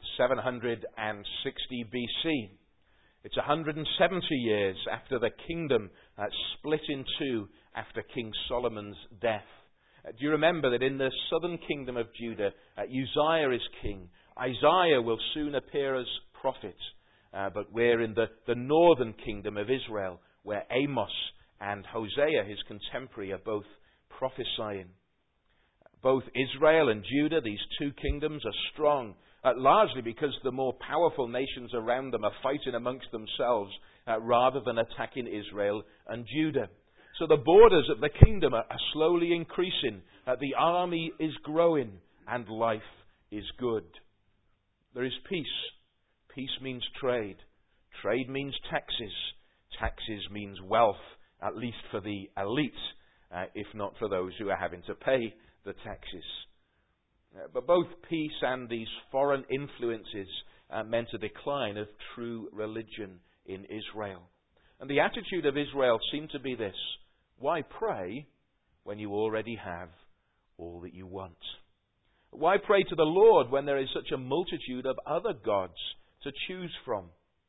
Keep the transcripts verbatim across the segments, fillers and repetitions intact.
seven hundred sixty B C. It's one hundred seventy years after the kingdom uh, split in two after King Solomon's death. Uh, do you remember that in the southern kingdom of Judah, uh, Uzziah is king. Isaiah will soon appear as prophet. Uh, but we're in the, the northern kingdom of Israel, where Amos and Hosea, his contemporary, are both prophesying. Both Israel and Judah, these two kingdoms, are strong, uh, largely because the more powerful nations around them are fighting amongst themselves uh, rather than attacking Israel and Judah. So the borders of the kingdom are, are slowly increasing. Uh, the army is growing and life is good. There is peace. Peace means trade. Trade means taxes. Taxes means wealth, at least for the elite, uh, if not for those who are having to pay the taxes. Uh, but both peace and these foreign influences uh, meant a decline of true religion in Israel. And the attitude of Israel seemed to be this: why pray when you already have all that you want? Why pray to the Lord when there is such a multitude of other gods to choose from?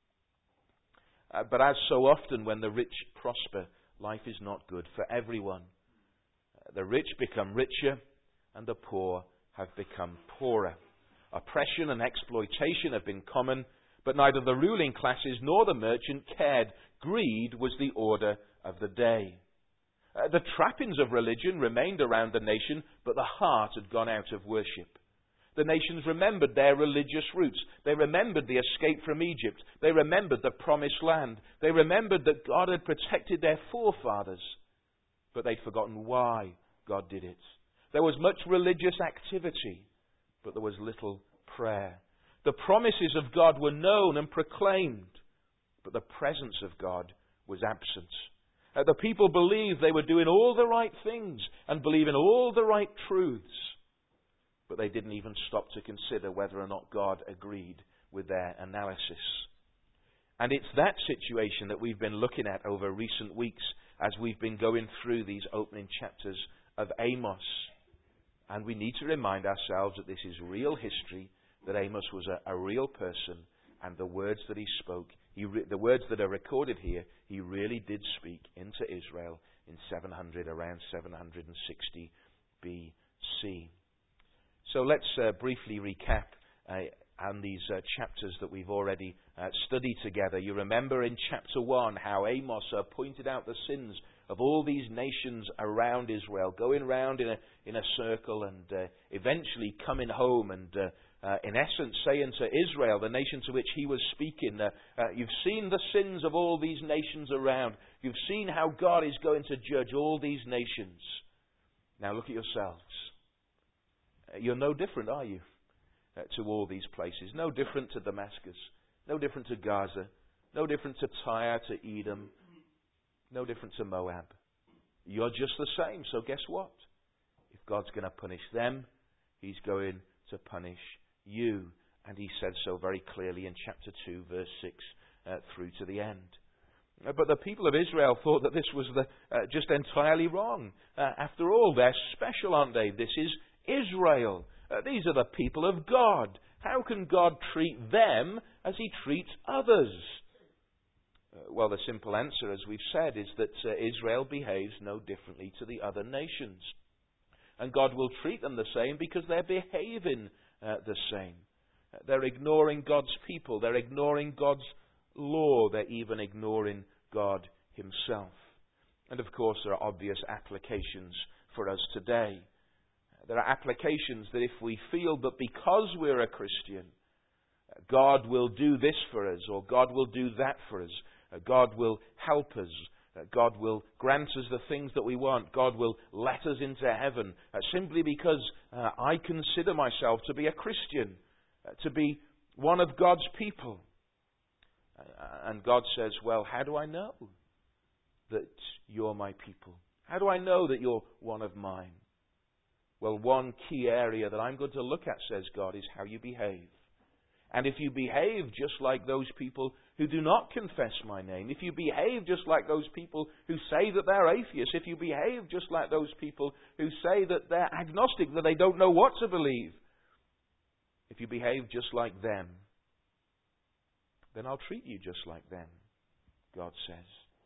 Uh, but as so often when the rich prosper, life is not good for everyone. Uh, the rich become richer and the poor have become poorer. Oppression and exploitation have been common, but neither the ruling classes nor the merchant cared. Greed was the order of the day. Uh, the trappings of religion remained around the nation, but the heart had gone out of worship. The nations remembered their religious roots. They remembered the escape from Egypt. They remembered the promised land. They remembered that God had protected their forefathers. But they'd forgotten why God did it. There was much religious activity, but there was little prayer. The promises of God were known and proclaimed, but the presence of God was absent. Uh, the people believed they were doing all the right things and believing all the right truths, but they didn't even stop to consider whether or not God agreed with their analysis. And it's that situation that we've been looking at over recent weeks as we've been going through these opening chapters of Amos. And we need to remind ourselves that this is real history, that Amos was a, a real person, and the words that he spoke, he re- the words that are recorded here, he really did speak into Israel in seven hundred, around seven hundred sixty B C. So let's uh, briefly recap uh, on these uh, chapters that we've already uh, studied together. You remember in chapter one how Amos uh, pointed out the sins of all these nations around Israel, going round in a in a circle and uh, eventually coming home and uh, uh, in essence saying to Israel, the nation to which he was speaking, uh, uh, you've seen the sins of all these nations around. You've seen how God is going to judge all these nations. Now look at yourselves. Uh, you're no different, are you, uh, to all these places? No different to Damascus. No different to Gaza. No different to Tyre, to Edom. No different to Moab. You're just the same. So guess what? If God's going to punish them, He's going to punish you. And He said so very clearly in chapter two, verse six, uh, through to the end. Uh, but the people of Israel thought that this was the, uh, just entirely wrong. Uh, after all, they're special, aren't they? This is Israel. Uh, these are the people of God. How can God treat them as He treats others? Uh, well, the simple answer, as we've said, is that uh, Israel behaves no differently to the other nations. And God will treat them the same because they're behaving uh, the same. Uh, they're ignoring God's people. They're ignoring God's law. They're even ignoring God Himself. And of course, there are obvious applications for us today. There are applications that if we feel that because we're a Christian, God will do this for us, or God will do that for us, God will help us, God will grant us the things that we want, God will let us into heaven, uh, simply because uh, I consider myself to be a Christian, uh, to be one of God's people. Uh, and God says, well, how do I know that you're my people? How do I know that you're one of mine? Well, one key area that I'm going to look at, says God, is how you behave. And if you behave just like those people who do not confess my name, if you behave just like those people who say that they're atheists, if you behave just like those people who say that they're agnostic, that they don't know what to believe, if you behave just like them, then I'll treat you just like them, God says.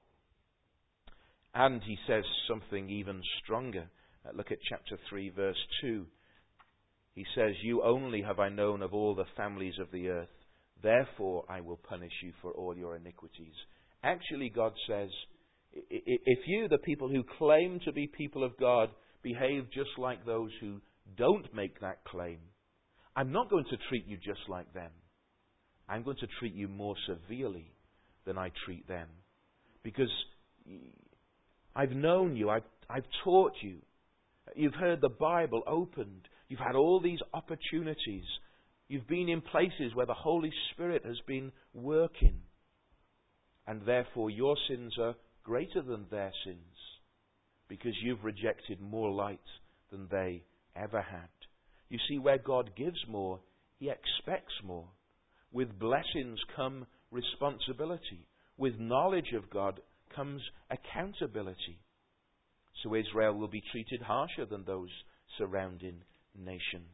And he says something even stronger. Uh, look at chapter three, verse two. He says, you only have I known of all the families of the earth. Therefore I will punish you for all your iniquities. Actually, God says, if you, the people who claim to be people of God, behave just like those who don't make that claim, I'm not going to treat you just like them. I'm going to treat you more severely than I treat them. Because I've known you, I've, I've taught you, you've heard the Bible opened, you've had all these opportunities, you've been in places where the Holy Spirit has been working, and therefore your sins are greater than their sins, because you've rejected more light than they ever had. You see, where God gives more, He expects more. With blessings come responsibility. With knowledge of God comes accountability. So Israel will be treated harsher than those surrounding nations.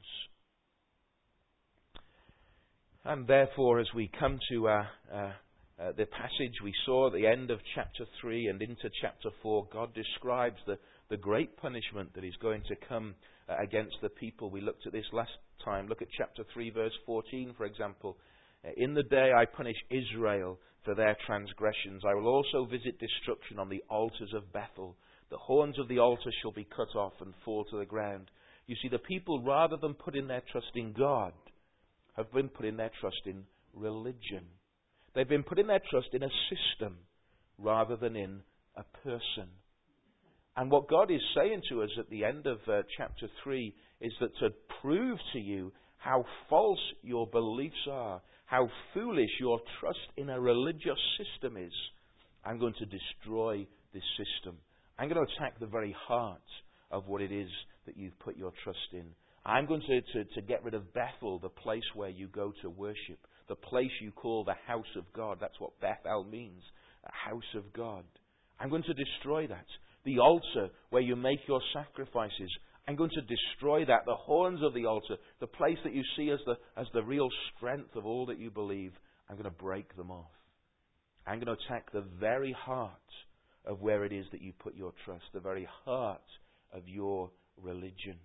And therefore, as we come to uh, uh, uh, the passage we saw at the end of chapter three and into chapter four, God describes the, the great punishment that is going to come uh, against the people. We looked at this last time. Look at chapter three, verse fourteen, for example. In the day I punish Israel for their transgressions, I will also visit destruction on the altars of Bethel. The horns of the altar shall be cut off and fall to the ground. You see, the people, rather than putting their trust in God, have been putting their trust in religion. They've been putting their trust in a system rather than in a person. And what God is saying to us at the end of uh, chapter three is that to prove to you how false your beliefs are, how foolish your trust in a religious system is, I'm going to destroy this system. I'm going to attack the very heart of what it is that you've put your trust in. I'm going to, to, to get rid of Bethel, the place where you go to worship, the place you call the house of God. That's what Bethel means, a house of God. I'm going to destroy that. The altar where you make your sacrifices, I'm going to destroy that. The horns of the altar, the place that you see as the, as the real strength of all that you believe, I'm going to break them off. I'm going to attack the very heart of where it is that you put your trust, the very heart of your religion.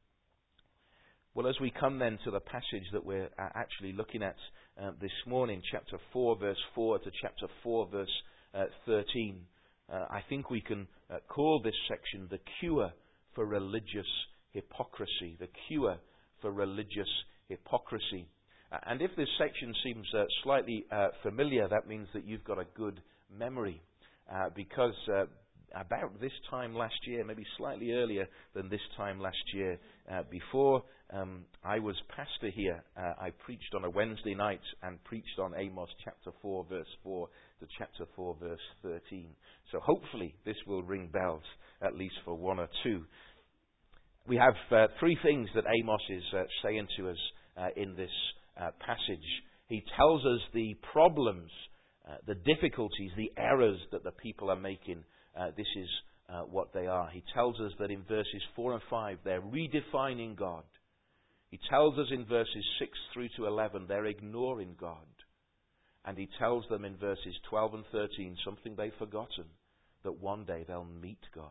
Well, as we come then to the passage that we're actually looking at uh, this morning, chapter four, verse four to chapter four, verse uh, thirteen, uh, I think we can uh, call this section the cure for religious hypocrisy. The cure for religious hypocrisy. Uh, and if this section seems uh, slightly uh, familiar, that means that you've got a good memory. Uh, because uh, about this time last year, maybe slightly earlier than this time last year, uh, before um, I was pastor here, uh, I preached on a Wednesday night and preached on Amos chapter four, verse four to chapter four, verse thirteen. So hopefully this will ring bells, at least for one or two. We have uh, three things that Amos is uh, saying to us uh, in this uh, passage. He tells us the problems, uh, the difficulties, the errors that the people are making. Uh, this is uh, what they are. He tells us that in verses four and five they're redefining God. He tells us in verses six through to eleven they're ignoring God. And he tells them in verses twelve and thirteen something they've forgotten, that one day they'll meet God.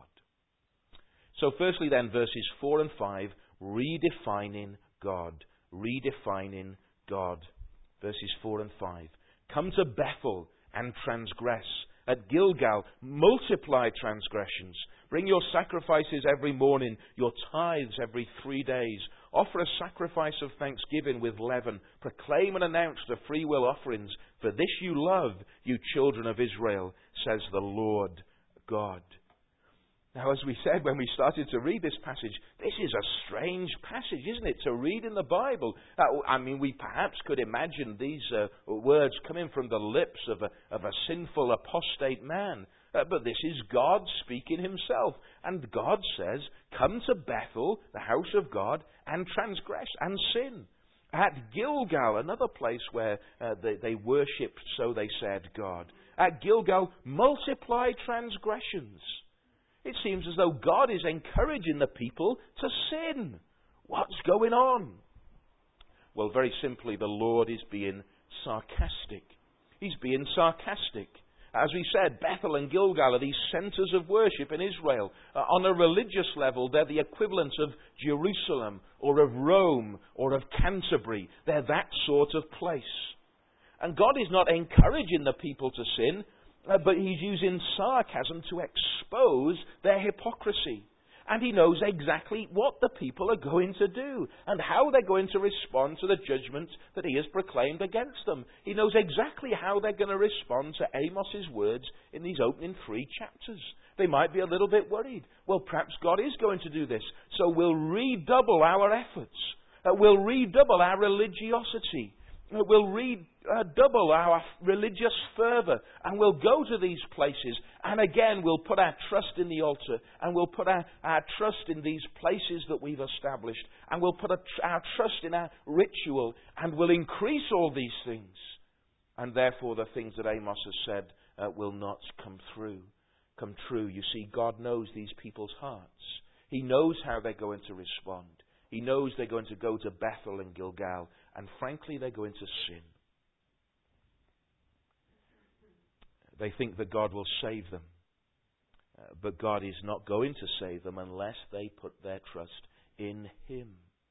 So firstly then, verses four and five, redefining God. Redefining God. Verses four and five. Come to Bethel and transgress. At Gilgal, multiply transgressions. Bring your sacrifices every morning, your tithes every three days. Offer a sacrifice of thanksgiving with leaven. Proclaim and announce the freewill offerings. For this you love, you children of Israel, says the Lord God. Now, as we said when we started to read this passage, this is a strange passage, isn't it, to read in the Bible? Uh, I mean, we perhaps could imagine these uh, words coming from the lips of a, of a sinful, apostate man. Uh, but this is God speaking himself. And God says, come to Bethel, the house of God, and transgress and sin. At Gilgal, another place where uh, they, they worshipped, so they said, God. At Gilgal, multiply transgressions. It seems as though God is encouraging the people to sin. What's going on? Well, very simply, the Lord is being sarcastic. He's being sarcastic. As we said, Bethel and Gilgal are these centers of worship in Israel. Uh, on a religious level, they're the equivalent of Jerusalem or of Rome or of Canterbury. They're that sort of place. And God is not encouraging the people to sin, uh, but He's using sarcasm to expose their hypocrisy. And He knows exactly what the people are going to do and how they're going to respond to the judgment that He has proclaimed against them. He knows exactly how they're going to respond to Amos's words in these opening three chapters. They might be a little bit worried. Well, perhaps God is going to do this, so we'll redouble our efforts. Uh, we'll redouble our religiosity. Uh, we'll redouble our religious fervour, and we'll go to these places, and again we'll put our trust in the altar, and we'll put our, our trust in these places that we've established, and we'll put a, our trust in our ritual, and we'll increase all these things. And therefore the things that Amos has said uh, will not come through, come true. You see, God knows these people's hearts. He knows how they're going to respond. He knows they're going to go to Bethel and Gilgal, and frankly, they're going to sin. They think that God will save them, uh, but God is not going to save them unless they put their trust in Him.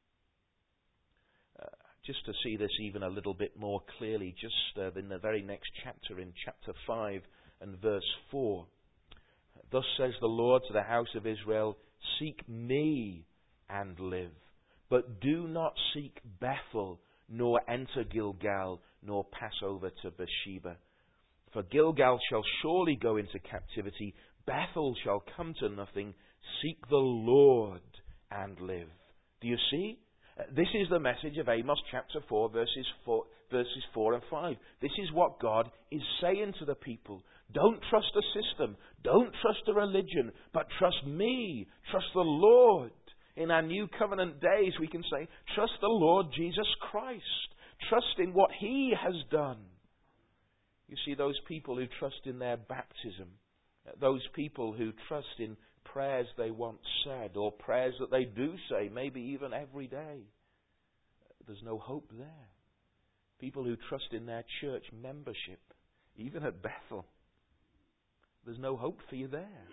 Uh, just to see this even a little bit more clearly, just uh, in the very next chapter, in chapter five and verse four, thus says the Lord to the house of Israel, seek me and live. But do not seek Bethel, nor enter Gilgal, nor pass over to Beersheba. For Gilgal shall surely go into captivity, Bethel shall come to nothing. Seek the Lord and live. Do you see? Uh, this is the message of Amos chapter four, verses four, verses four and five. This is what God is saying to the people. Don't trust a system. Don't trust a religion. But trust me. Trust the Lord. In our new covenant days, we can say, trust the Lord Jesus Christ. Trust in what He has done. You see, those people who trust in their baptism, those people who trust in prayers they once said, or prayers that they do say, maybe even every day, there's no hope there. People who trust in their church membership, even at Bethel, there's no hope for you there.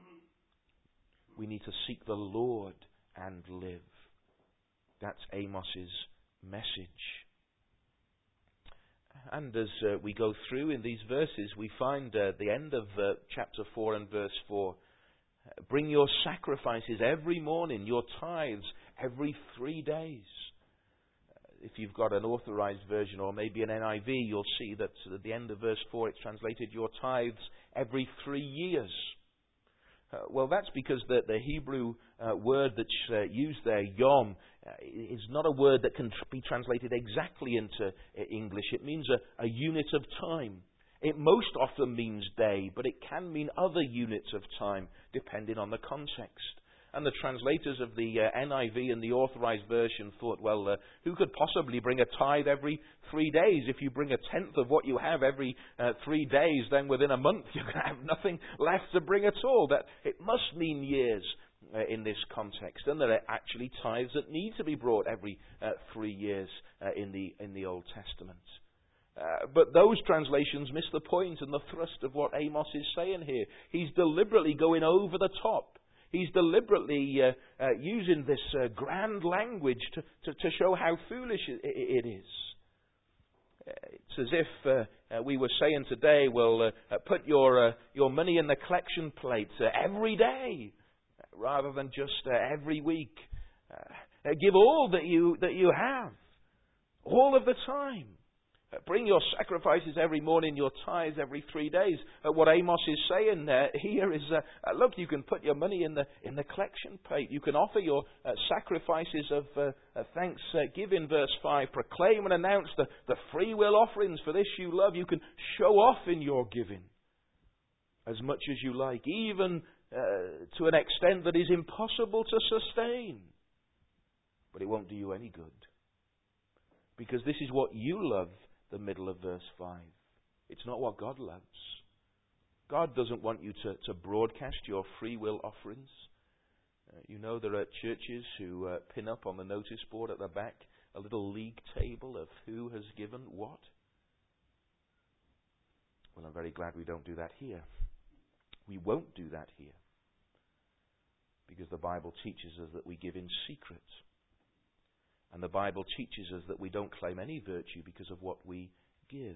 We need to seek the Lord and live. That's Amos's message. And as uh, we go through in these verses, we find uh, the end of uh, chapter four and verse four. Bring your sacrifices every morning, your tithes every three days. If you've got an authorized version or maybe an N I V, you'll see that at the end of verse four it's translated your tithes every three years. Uh, well, that's because the, the Hebrew uh, word that's uh, used there, yom, uh, is not a word that can tr- be translated exactly into uh, English. It means a, a unit of time. It most often means day, but it can mean other units of time, depending on the context. And the translators of the uh, N I V and the Authorized Version thought, well, uh, who could possibly bring a tithe every three days? If you bring a tenth of what you have every uh, three days, then within a month you're going to have nothing left to bring at all. That it must mean years uh, in this context. And there are actually tithes that need to be brought every uh, three years uh, in the in the Old Testament. Uh, but those translations miss the point and the thrust of what Amos is saying here. He's deliberately going over the top. He's deliberately uh, uh, using this uh, grand language to, to, to show how foolish it, it is. It's as if uh, uh, we were saying today, well, uh, uh, put your uh, your money in the collection plate uh, every day, rather than just uh, every week. Uh, give all that you that you have, all of the time. Uh, bring your sacrifices every morning, your tithes every three days. Uh, what Amos is saying uh, here is, uh, uh, look, you can put your money in the in the collection plate. You can offer your uh, sacrifices of uh, uh, thanks. Uh, give in verse five. Proclaim and announce the, the free will offerings. For this you love. You can show off in your giving as much as you like, even uh, to an extent that is impossible to sustain. But it won't do you any good. Because this is what you love. The middle of verse five. It's not what God loves. God doesn't want you to, to broadcast your free will offerings. Uh, you know, there are churches who uh, pin up on the notice board at the back a little league table of who has given what? Well, I'm very glad we don't do that here. We won't do that here. Because the Bible teaches us that we give in secret. And the Bible teaches us that we don't claim any virtue because of what we give.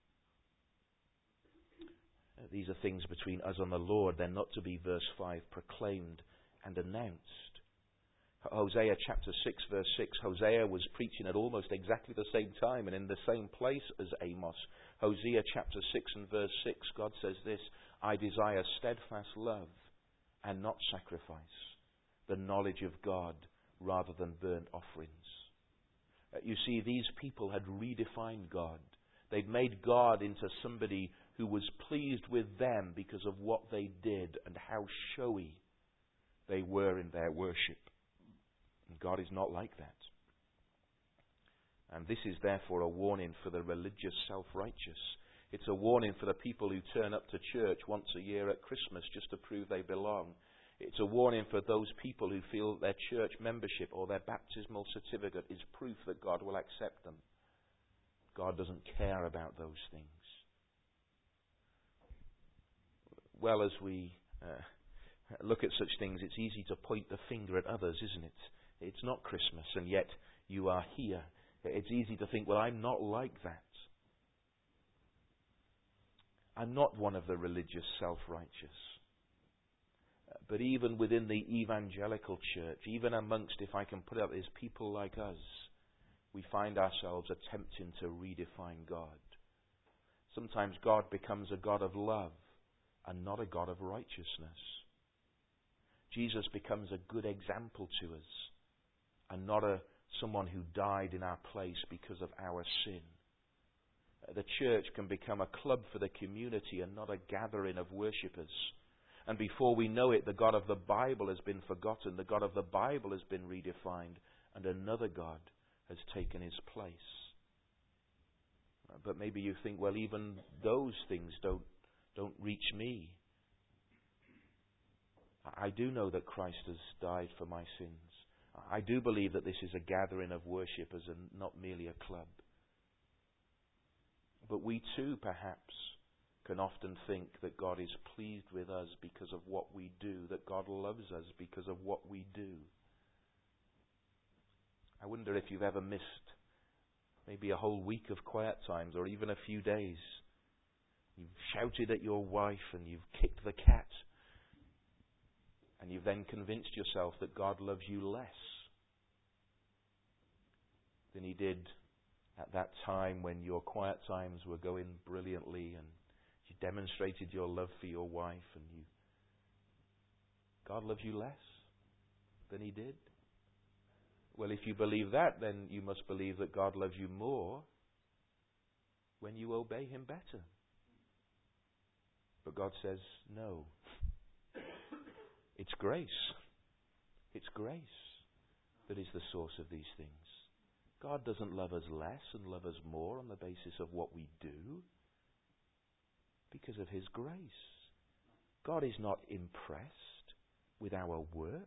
Uh, these are things between us and the Lord. They're not to be, verse five, proclaimed and announced. Hosea chapter six, verse six. Hosea was preaching at almost exactly the same time and in the same place as Amos. Hosea chapter six and verse six, God says this, I desire steadfast love and not sacrifice, the knowledge of God rather than burnt offerings. Uh, you see, these people had redefined God. They'd made God into somebody who was pleased with them because of what they did and how showy they were in their worship. And God is not like that. And this is therefore a warning for the religious self-righteous. It's a warning for the people who turn up to church once a year at Christmas just to prove they belong. It's a warning for those people who feel their church membership or their baptismal certificate is proof that God will accept them. God doesn't care about those things. Well, as we uh, look at such things, it's easy to point the finger at others, isn't it? It's not Christmas, and yet you are here. It's easy to think, well, I'm not like that. I'm not one of the religious self-righteous. But even within the evangelical church, even amongst, if I can put it up, is people like us, we find ourselves attempting to redefine God. Sometimes God becomes a God of love and not a God of righteousness. Jesus becomes a good example to us and not a someone who died in our place because of our sin. The church can become a club for the community and not a gathering of worshippers. And before we know it, the God of the Bible has been forgotten. The God of the Bible has been redefined. And another God has taken his place. But maybe you think, well, even those things don't, don't reach me. I do know that Christ has died for my sins. I do believe that this is a gathering of worshippers and not merely a club. But we too, perhaps, can often think that God is pleased with us because of what we do, that God loves us because of what we do. I wonder if you've ever missed maybe a whole week of quiet times or even a few days. You've shouted at your wife and you've kicked the cat. And you've then convinced yourself that God loves you less than he did at that time when your quiet times were going brilliantly and you demonstrated your love for your wife and you... God loves you less than he did? Well, if you believe that, then you must believe that God loves you more when you obey him better. But God says, no. It's grace. It's grace that is the source of these things. God doesn't love us less and love us more on the basis of what we do, because of his grace. God is not impressed with our work.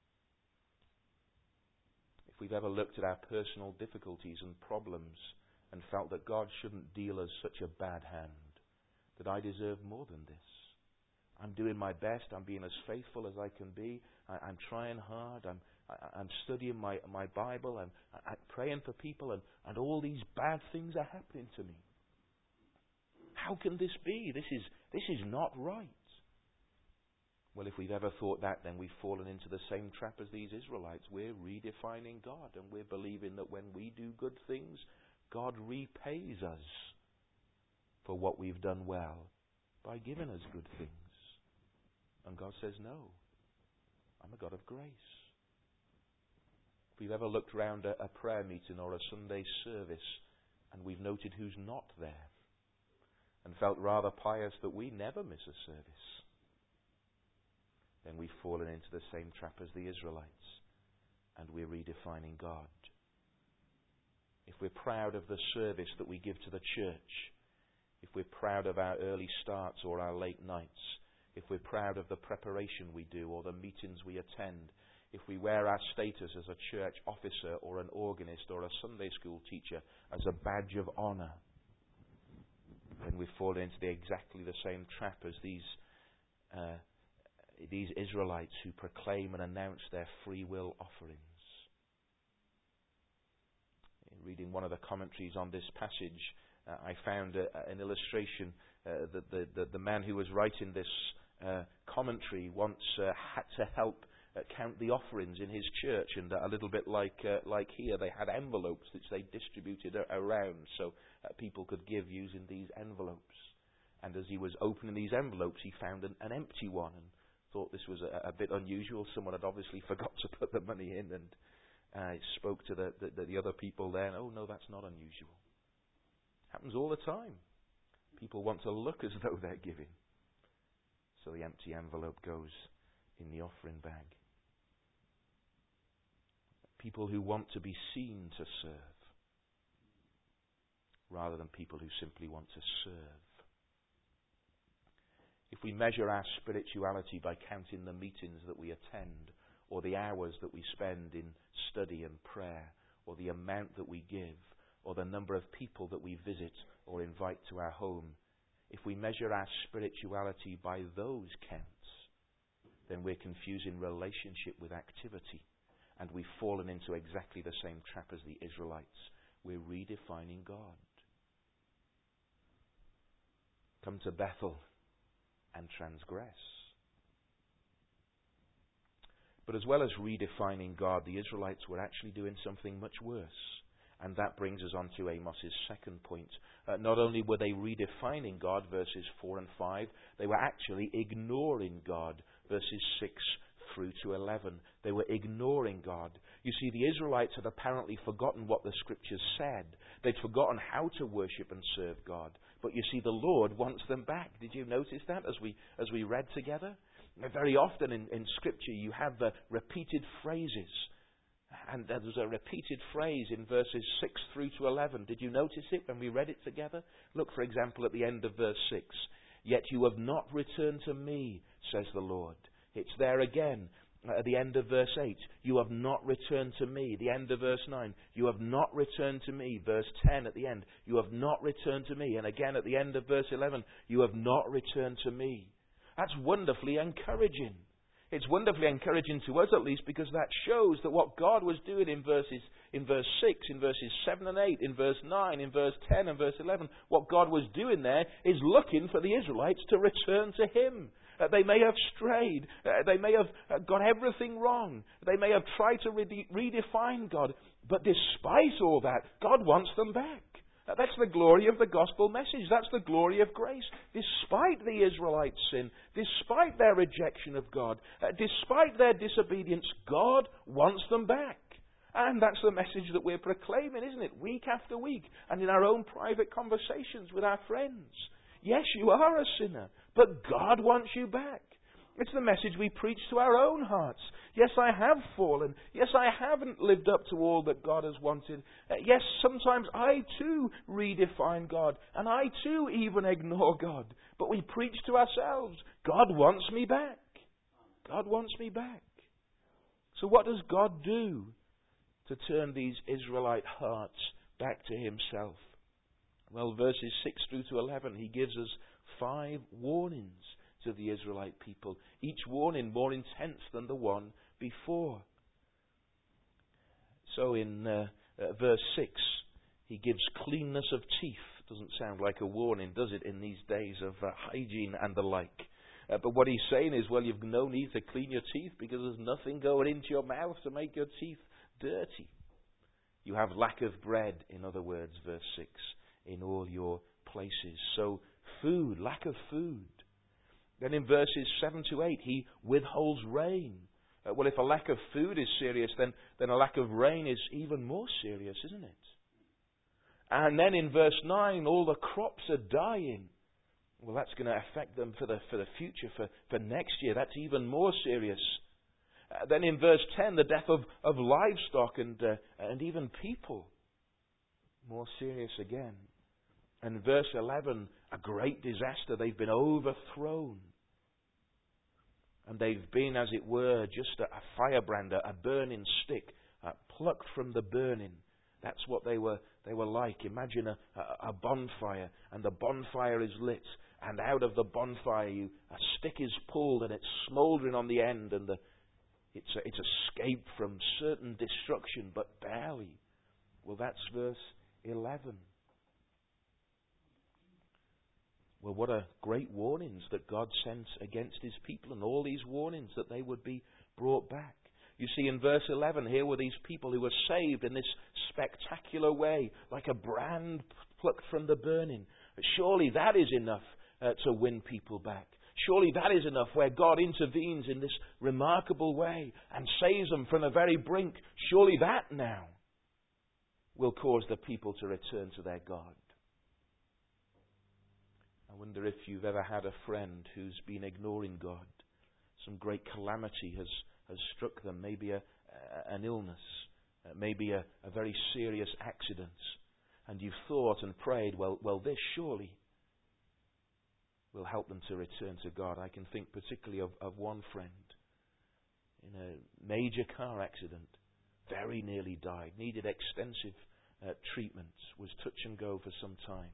If we've ever looked at our personal difficulties and problems and felt that God shouldn't deal us such a bad hand, that I deserve more than this. I'm doing my best. I'm being as faithful as I can be. I, I'm trying hard. I'm, I, I'm studying my, my Bible. I'm, I, I'm praying for people, and, and all these bad things are happening to me. How can this be? This is this is not right. Well, if we've ever thought that, then we've fallen into the same trap as these Israelites. We're redefining God, and we're believing that when we do good things, God repays us for what we've done well by giving us good things. And God says, no, I'm a God of grace. If we've ever looked round a, a prayer meeting or a Sunday service and we've noted who's not there and felt rather pious that we never miss a service, then we've fallen into the same trap as the Israelites and we're redefining God. If we're proud of the service that we give to the church, if we're proud of our early starts or our late nights, if we're proud of the preparation we do or the meetings we attend, if we wear our status as a church officer or an organist or a Sunday school teacher as a badge of honour, then we fall into the, exactly the same trap as these uh, these Israelites who proclaim and announce their free will offerings. In reading one of the commentaries on this passage, uh, I found a, an illustration uh, that the, the, the man who was writing this uh, commentary once uh, had to help uh, count the offerings in his church, and uh, a little bit like uh, like here, they had envelopes which they distributed a- around so uh, people could give using these envelopes. And as he was opening these envelopes, he found an, an empty one and thought this was a, a bit unusual. Someone had obviously forgot to put the money in, and uh, spoke to the, the, the other people there. And, oh no, that's not unusual. Happens all the time. People want to look as though they're giving. So the empty envelope goes in the offering bag. People who want to be seen to serve, rather than people who simply want to serve. If we measure our spirituality by counting the meetings that we attend, or the hours that we spend in study and prayer, or the amount that we give, or the number of people that we visit or invite to our home, if we measure our spirituality by those counts, then we're confusing relationship with activity, and we've fallen into exactly the same trap as the Israelites. We're redefining God. Come to Bethel and transgress. But as well as redefining God, the Israelites were actually doing something much worse. And that brings us on to Amos's second point. Uh, not only were they redefining God, verses four and five, they were actually ignoring God, verses six through to eleven. They were ignoring God. You see, the Israelites had apparently forgotten what the Scriptures said. They'd forgotten how to worship and serve God. But you see, the Lord wants them back. Did you notice that as we as we read together? Very often in, in Scripture you have the repeated phrases. And there's a repeated phrase in verses six through to eleven. Did you notice it when we read it together? Look, for example, at the end of verse six. Yet you have not returned to me, says the Lord. It's there again at the end of verse eight. You have not returned to me. The end of verse nine. You have not returned to me. Verse ten at the end. You have not returned to me. And again at the end of verse eleven. You have not returned to me. That's wonderfully encouraging. It's wonderfully encouraging to us, at least, because that shows that what God was doing in verses, in verse six, in verses seven and eight, in verse nine, in verse ten and verse eleven, what God was doing there is looking for the Israelites to return to Him. Uh, they may have strayed. Uh, they may have uh, got everything wrong. They may have tried to rede- redefine God. But despite all that, God wants them back. That's the glory of the gospel message. That's the glory of grace. Despite the Israelites' sin, despite their rejection of God, uh, despite their disobedience, God wants them back. And that's the message that we're proclaiming, isn't it? Week after week, and in our own private conversations with our friends. Yes, you are a sinner, but God wants you back. It's the message we preach to our own hearts. Yes, I have fallen. Yes, I haven't lived up to all that God has wanted. Uh, yes, sometimes I too redefine God, and I too even ignore God. But we preach to ourselves, God wants me back. God wants me back. So what does God do to turn these Israelite hearts back to Himself? Well, verses six through to eleven, He gives us five warnings to the Israelite people, each warning more intense than the one before. So in uh, uh, verse six, He gives cleanness of teeth. Doesn't sound like a warning, does it, in these days of uh, hygiene and the like? Uh, but what He's saying is, well, you've no need to clean your teeth because there's nothing going into your mouth to make your teeth dirty. You have lack of bread, in other words, verse six, in all your places. So food, lack of food. Then in verses seven to eight, He withholds rain. Uh, well, if a lack of food is serious, then, then a lack of rain is even more serious, isn't it? And then in verse nine, all the crops are dying. Well, that's going to affect them for the, for the future, for, for next year. That's even more serious. Uh, then in verse ten, the death of, of livestock and, uh, and even people. More serious again. And verse eleven, a great disaster. They've been overthrown. And they've been, as it were, just a, a firebrand, a, a burning stick, uh, plucked from the burning. That's what they were they were like. Imagine a, a, a bonfire, and the bonfire is lit, and out of the bonfire you, a stick is pulled, and it's smouldering on the end, and the, it's, a, it's escaped from certain destruction, but barely. Well, that's verse eleven. Well, what a great warnings that God sent against his people, and all these warnings that they would be brought back. You see, in verse eleven, here were these people who were saved in this spectacular way, like a brand plucked from the burning. Surely that is enough uh, to win people back. Surely that is enough where God intervenes in this remarkable way and saves them from the very brink. Surely that now will cause the people to return to their God. I wonder if you've ever had a friend who's been ignoring God. Some great calamity has, has struck them, maybe a, a, an illness, uh, maybe a, a very serious accident. And you've thought and prayed, well, well, this surely will help them to return to God. I can think particularly of, of one friend in a major car accident, very nearly died, needed extensive uh, treatment, was touch and go for some time.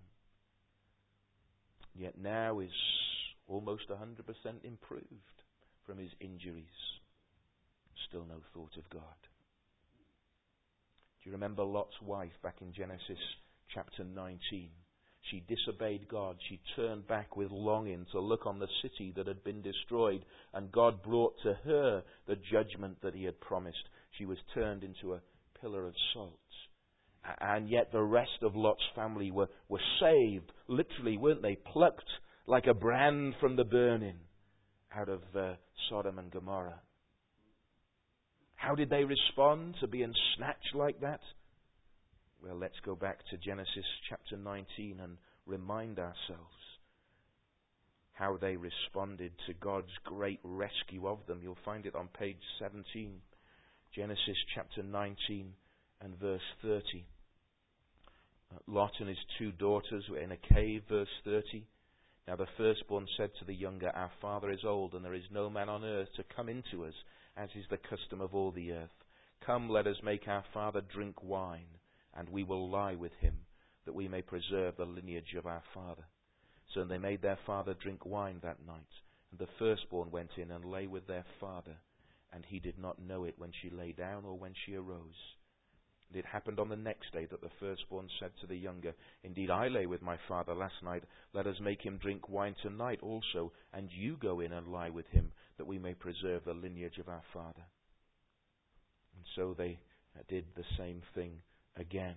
Yet now is almost one hundred percent improved from his injuries. Still no thought of God. Do you remember Lot's wife back in Genesis chapter nineteen? She disobeyed God. She turned back with longing to look on the city that had been destroyed, and God brought to her the judgment that he had promised. She was turned into a pillar of salt. And yet the rest of Lot's family were, were saved, literally, weren't they? Plucked like a brand from the burning out of uh, Sodom and Gomorrah. How did they respond to being snatched like that? Well, let's go back to Genesis chapter nineteen and remind ourselves how they responded to God's great rescue of them. You'll find it on page seventeen, Genesis chapter nineteen and verse thirty. Lot and his two daughters were in a cave, verse thirty. Now the firstborn said to the younger, Our father is old, and there is no man on earth to come into us, as is the custom of all the earth. Come, let us make our father drink wine, and we will lie with him, that we may preserve the lineage of our father. So they made their father drink wine that night, and the firstborn went in and lay with their father, and he did not know it when she lay down or when she arose. It happened on the next day that the firstborn said to the younger, Indeed, I lay with my father last night. Let us make him drink wine tonight also, and you go in and lie with him, that we may preserve the lineage of our father. And so they did the same thing again.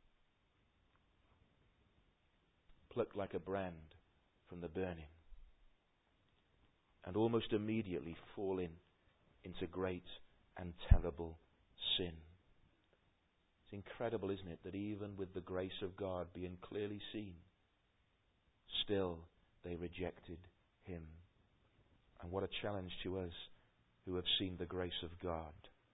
Plucked like a brand from the burning. And almost immediately fall in into great and terrible sin. It's incredible, isn't it, that even with the grace of God being clearly seen, still they rejected him. And what a challenge to us who have seen the grace of God.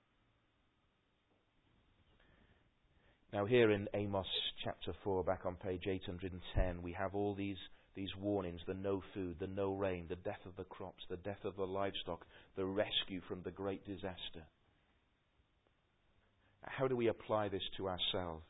Now here in Amos chapter four, back on page eight hundred ten, we have all these, these warnings, the no food, the no rain, the death of the crops, the death of the livestock, the rescue from the great disaster. How do we apply this to ourselves?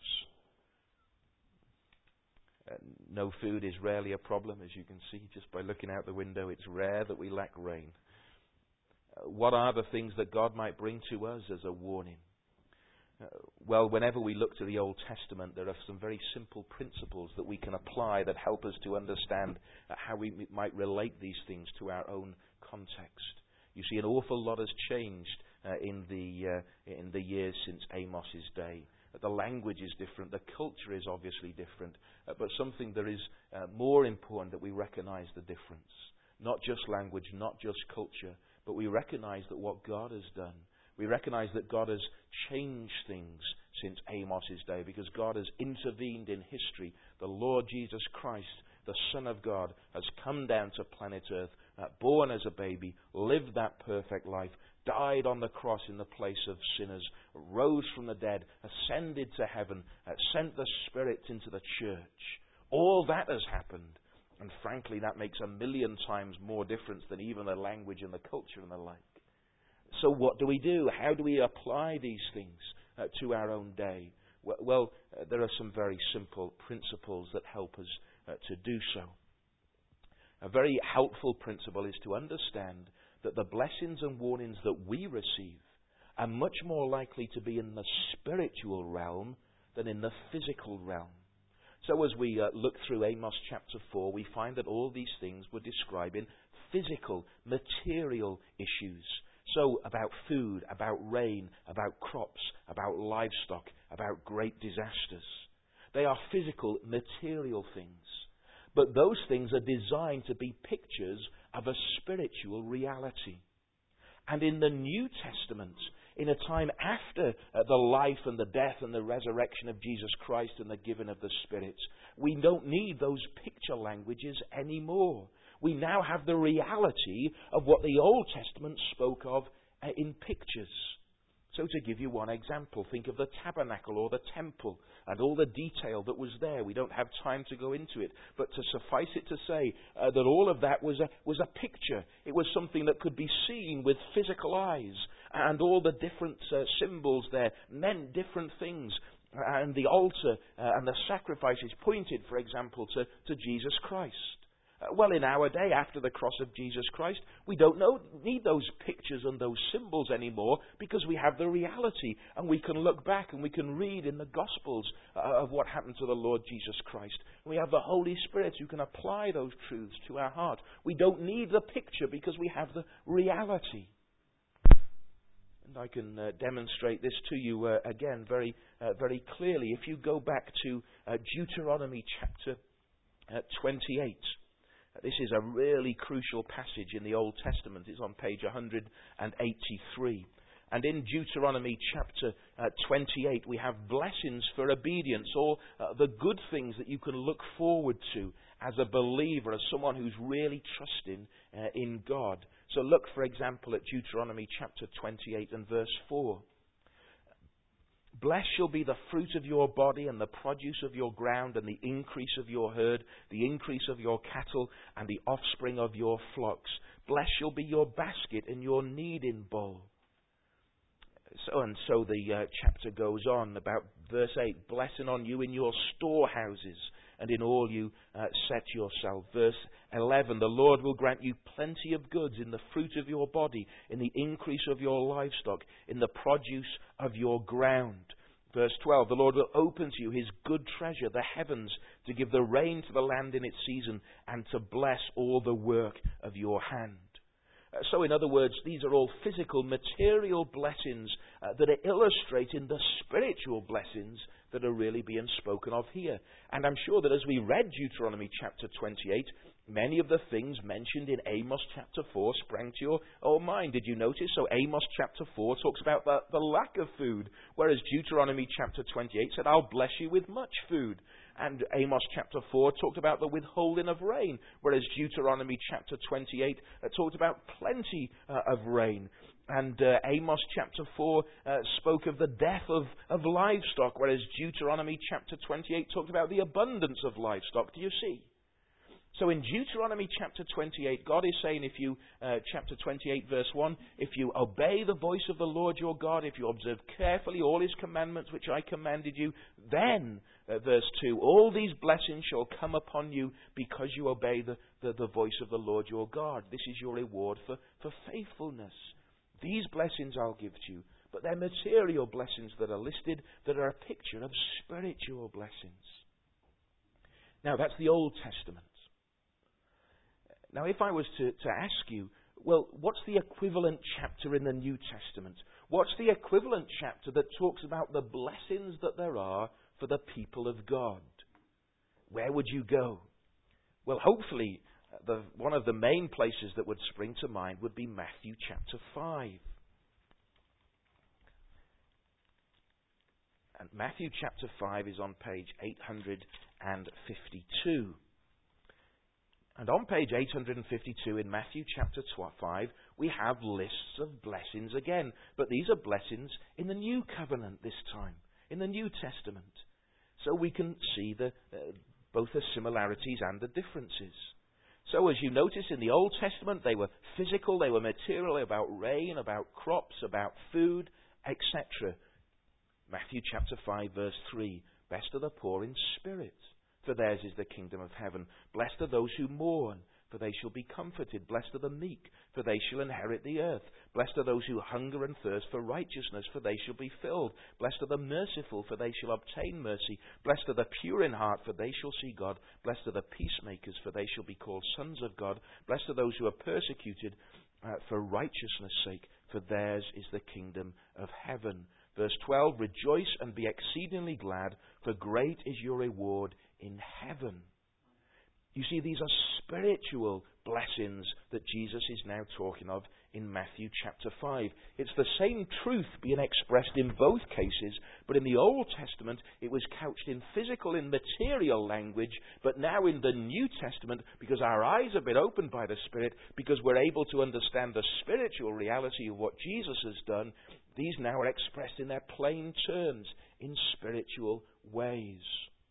Uh, no food is rarely a problem, as you can see just by looking out the window. It's rare that we lack rain. Uh, what are the things that God might bring to us as a warning? Uh, well, whenever we look to the Old Testament, there are some very simple principles that we can apply that help us to understand uh, how we m- might relate these things to our own context. You see, an awful lot has changed uh, in the uh, in the years since Amos's day. The language is different, the culture is obviously different, uh, but something that is uh, more important that we recognize the difference. Not just language, not just culture, but we recognize that what God has done. We recognize that God has changed things since Amos's day, because God has intervened in history. The Lord Jesus Christ, the Son of God, has come down to planet Earth, uh, born as a baby, lived that perfect life, died on the cross in the place of sinners, rose from the dead, ascended to heaven, uh, sent the Spirit into the church. All that has happened. And frankly, that makes a million times more difference than even the language and the culture and the like. So what do we do? How do we apply these things uh, to our own day? Well, well uh, there are some very simple principles that help us uh, to do so. A very helpful principle is to understand that the blessings and warnings that we receive are much more likely to be in the spiritual realm than in the physical realm. So as we uh, look through Amos chapter four, we find that all these things were describing physical, material issues. So about food, about rain, about crops, about livestock, about great disasters. They are physical, material things. But those things are designed to be pictures of a spiritual reality. And in the New Testament, in a time after uh, the life and the death and the resurrection of Jesus Christ and the giving of the Spirit, we don't need those picture languages anymore. We now have the reality of what the Old Testament spoke of uh, in pictures. So to give you one example, think of the tabernacle or the temple and all the detail that was there. We don't have time to go into it, but to suffice it to say uh, that all of that was a, was a picture. It was something that could be seen with physical eyes, and all the different uh, symbols there meant different things. And the altar uh, and the sacrifices pointed, for example, to, to Jesus Christ. Uh, well, in our day, after the cross of Jesus Christ, we don't know, need those pictures and those symbols anymore, because we have the reality, and we can look back and we can read in the Gospels uh, of what happened to the Lord Jesus Christ. We have the Holy Spirit who can apply those truths to our heart. We don't need the picture because we have the reality. And I can uh, demonstrate this to you uh, again very, uh, very clearly. If you go back to uh, Deuteronomy chapter uh, twenty-eight. This is a really crucial passage in the Old Testament. It's on page one hundred eighty-three. And in Deuteronomy chapter uh, twenty-eight, we have blessings for obedience, or uh, the good things that you can look forward to as a believer, as someone who's really trusting uh, in God. So look, for example, at Deuteronomy chapter twenty-eight and verse four. Blessed shall be the fruit of your body and the produce of your ground and the increase of your herd, the increase of your cattle and the offspring of your flocks. Blessed shall be your basket and your kneading bowl. So and so the uh, chapter goes on about verse eight. Blessing on you in your storehouses and in all you uh, set yourself. Verse eleven, the Lord will grant you plenty of goods in the fruit of your body, in the increase of your livestock, in the produce of your ground. Verse twelve, the Lord will open to you his good treasure, the heavens, to give the rain to the land in its season, and to bless all the work of your hand. Uh, so in other words, these are all physical, material blessings uh, that are illustrating the spiritual blessings that are really being spoken of here. And I'm sure that as we read Deuteronomy chapter twenty-eight, many of the things mentioned in Amos chapter four sprang to your oh, mind. Did you notice? So Amos chapter four talks about the, the lack of food, whereas Deuteronomy chapter twenty-eight said, I'll bless you with much food. And Amos chapter four talked about the withholding of rain, whereas Deuteronomy chapter twenty-eight uh, talked about plenty uh, of rain. And uh, Amos chapter four uh, spoke of the death of, of livestock, whereas Deuteronomy chapter twenty-eight talked about the abundance of livestock. Do you see? So in Deuteronomy chapter twenty-eight, God is saying, if you, uh, chapter twenty-eight verse one, if you obey the voice of the Lord your God, if you observe carefully all his commandments which I commanded you, then, uh, verse two, all these blessings shall come upon you because you obey the, the, the voice of the Lord your God. This is your reward for, for faithfulness. These blessings I'll give to you, but they're material blessings that are listed that are a picture of spiritual blessings. Now that's the Old Testament. Now, if I was to, to ask you, well, what's the equivalent chapter in the New Testament? What's the equivalent chapter that talks about the blessings that there are for the people of God? Where would you go? Well, hopefully, the, one of the main places that would spring to mind would be Matthew chapter five. And Matthew chapter five is on page eight hundred fifty-two. And on page eight hundred fifty-two in Matthew chapter five, we have lists of blessings again. But these are blessings in the New Covenant this time, in the New Testament. So we can see the uh, both the similarities and the differences. So as you notice in the Old Testament, they were physical, they were material, about rain, about crops, about food, et cetera. Matthew chapter five, verse three, blessed are the poor in spirit, for theirs is the kingdom of heaven. Blessed are those who mourn, for they shall be comforted. Blessed are the meek, for they shall inherit the earth. Blessed are those who hunger and thirst for righteousness, for they shall be filled. Blessed are the merciful, for they shall obtain mercy. Blessed are the pure in heart, for they shall see God. Blessed are the peacemakers, for they shall be called sons of God. Blessed are those who are persecuted uh, for righteousness' sake, for theirs is the kingdom of heaven. Verse twelve, rejoice and be exceedingly glad, for great is your reward in heaven. You see, these are spiritual blessings that Jesus is now talking of in Matthew chapter five. It's the same truth being expressed in both cases, but in the Old Testament it was couched in physical and material language, but now in the New Testament, because our eyes have been opened by the Spirit, because we're able to understand the spiritual reality of what Jesus has done, these now are expressed in their plain terms, in spiritual ways.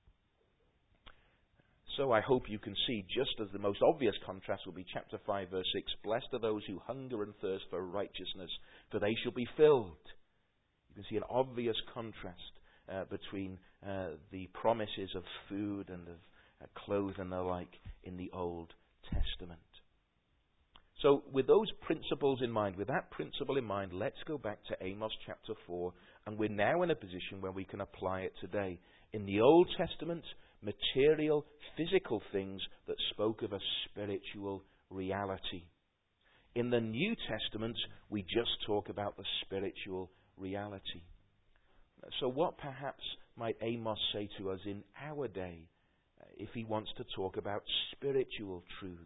So I hope you can see, just as the most obvious contrast will be chapter five, verse six, blessed are those who hunger and thirst for righteousness, for they shall be filled. You can see an obvious contrast uh, between uh, the promises of food and of uh, clothes and the like in the Old Testament. So with those principles in mind, with that principle in mind, let's go back to Amos chapter four, and we're now in a position where we can apply it today. In the Old Testament, material, physical things that spoke of a spiritual reality. In the New Testament, we just talk about the spiritual reality. So what perhaps might Amos say to us in our day uh, if he wants to talk about spiritual truths?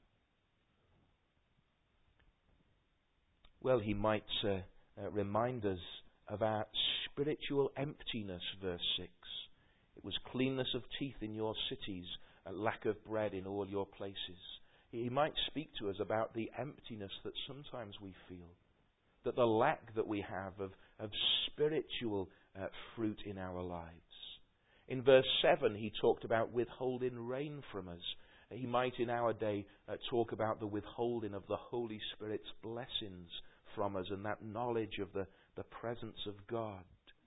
Well, he might uh, uh, remind us of our spiritual emptiness, verse six. It was cleanness of teeth in your cities, a lack of bread in all your places. He might speak to us about the emptiness that sometimes we feel, that the lack that we have of, of spiritual uh, fruit in our lives. In verse seven, he talked about withholding rain from us. He might in our day uh, talk about the withholding of the Holy Spirit's blessings from us and that knowledge of the, the presence of God.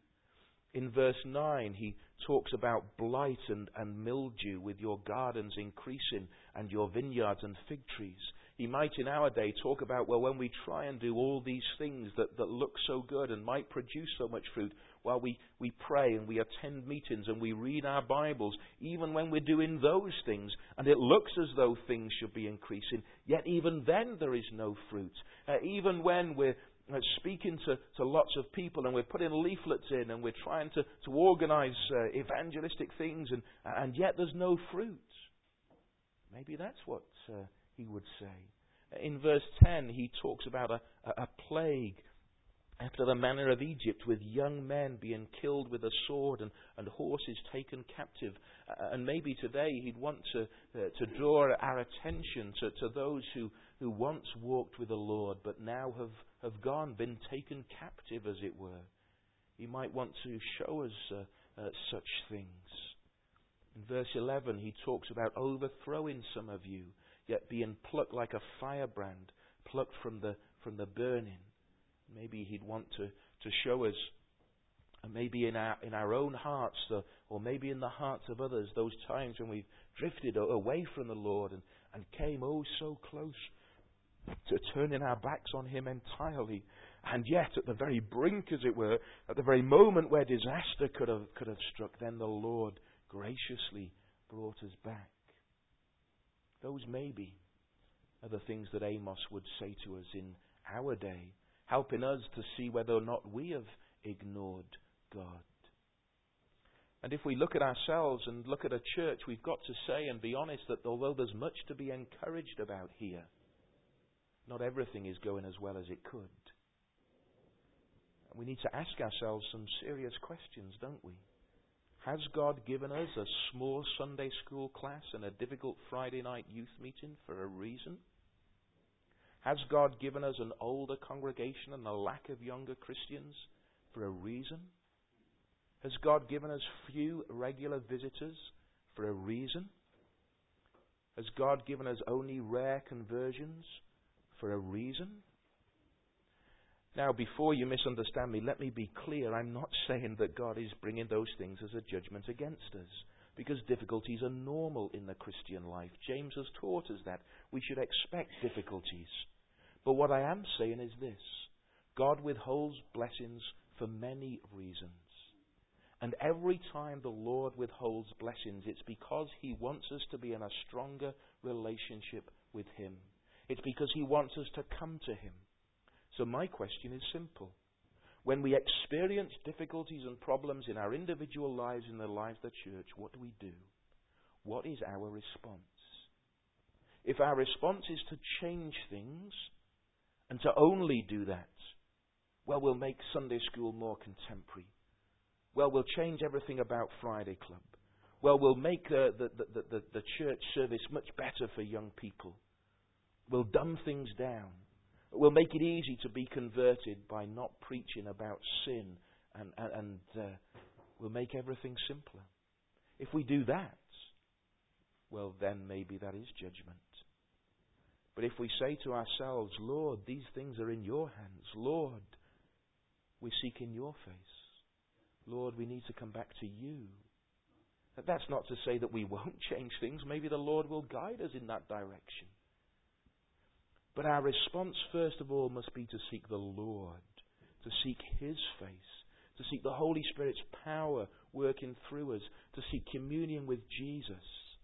In verse nine, he talks about blight and, and mildew with your gardens increasing and your vineyards and fig trees. He might in our day talk about, well, when we try and do all these things that, that look so good and might produce so much fruit, while we, we pray and we attend meetings and we read our Bibles, even when we're doing those things, and it looks as though things should be increasing, yet even then there is no fruit. Uh, even when we're uh, speaking to, to lots of people and we're putting leaflets in and we're trying to, to organize uh, evangelistic things, and, and yet there's no fruit. Maybe that's what uh, he would say. In verse ten, he talks about a, a, a plague after the manner of Egypt, with young men being killed with a sword and, and horses taken captive. Uh, and maybe today he'd want to uh, to draw our attention to, to those who, who once walked with the Lord, but now have, have gone, been taken captive, as it were. He might want to show us uh, uh, such things. In verse eleven, he talks about overthrowing some of you, yet being plucked like a firebrand, plucked from the from the burning. Maybe he'd want to, to show us, and maybe in our in our own hearts, uh, or maybe in the hearts of others, those times when we've drifted away from the Lord and, and came oh so close to turning our backs on Him entirely, and yet at the very brink, as it were, at the very moment where disaster could have could have struck, then the Lord graciously brought us back. Those maybe are the things that Amos would say to us in our day, helping us to see whether or not we have ignored God. And if we look at ourselves and look at a church, we've got to say and be honest that although there's much to be encouraged about here, not everything is going as well as it could. And we need to ask ourselves some serious questions, don't we? Has God given us a small Sunday school class and a difficult Friday night youth meeting for a reason? Has God given us an older congregation and a lack of younger Christians for a reason? Has God given us few regular visitors for a reason? Has God given us only rare conversions for a reason? Now, before you misunderstand me, let me be clear. I'm not saying that God is bringing those things as a judgment against us, because difficulties are normal in the Christian life. James has taught us that. We should expect difficulties. But what I am saying is this: God withholds blessings for many reasons. And every time the Lord withholds blessings, it's because He wants us to be in a stronger relationship with Him. It's because He wants us to come to Him. So my question is simple. When we experience difficulties and problems in our individual lives, in the lives of the church, what do we do? What is our response? If our response is to change things, and to only do that, well, we'll make Sunday school more contemporary. Well, we'll change everything about Friday Club. Well, we'll make uh, the, the, the, the church service much better for young people. We'll dumb things down. We'll make it easy to be converted by not preaching about sin, and, and, and uh, we'll make everything simpler. If we do that, well, then maybe that is judgment. But if we say to ourselves, Lord, these things are in your hands. Lord, we're seeking your face. Lord, we need to come back to you. That's not to say that we won't change things. Maybe the Lord will guide us in that direction. But our response, first of all, must be to seek the Lord, to seek His face, to seek the Holy Spirit's power working through us, to seek communion with Jesus.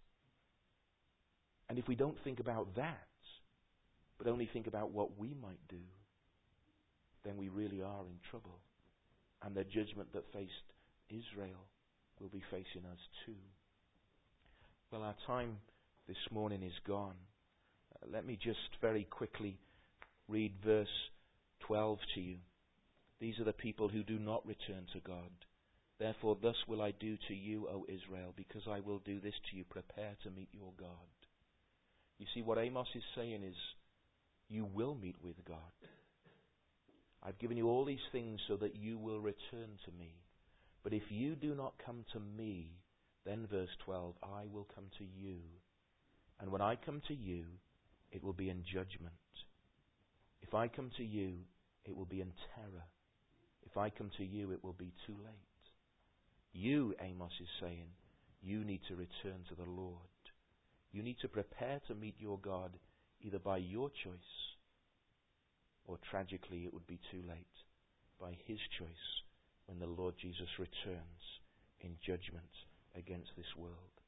And if we don't think about that, but only think about what we might do, then we really are in trouble. And the judgment that faced Israel will be facing us too. Well, our time this morning is gone. Uh, let me just very quickly read verse twelve to you. These are the people who do not return to God. Therefore, thus will I do to you, O Israel, because I will do this to you. Prepare to meet your God. You see, what Amos is saying is, you will meet with God. I've given you all these things so that you will return to me. But if you do not come to me, then verse twelve, I will come to you. And when I come to you, it will be in judgment. If I come to you, it will be in terror. If I come to you, it will be too late. You, Amos is saying, you need to return to the Lord. You need to prepare to meet your God either by your choice, or tragically it would be too late, by His choice when the Lord Jesus returns in judgment against this world.